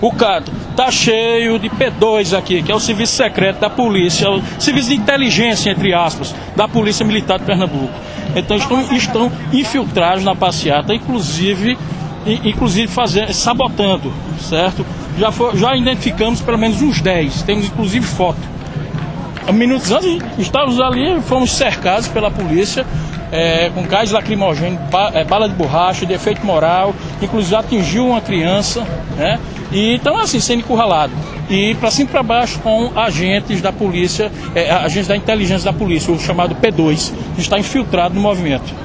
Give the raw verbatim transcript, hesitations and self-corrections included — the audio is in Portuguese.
O Cato tá cheio de P dois aqui, que é o serviço secreto da polícia, o serviço de inteligência, entre aspas, da Polícia Militar de Pernambuco. Então estão, estão infiltrados na passeata, inclusive, inclusive fazendo, sabotando, certo? Já, for, já identificamos pelo menos uns dez, temos inclusive foto. Minutos antes, estávamos ali, fomos cercados pela polícia, é, com gás lacrimogêneo, ba, é, bala de borracha, de efeito moral, inclusive atingiu uma criança, né? E então, assim, sendo encurralado. E para cima e para baixo com agentes da polícia, é, agentes da inteligência da polícia, o chamado P dois, que está infiltrado no movimento.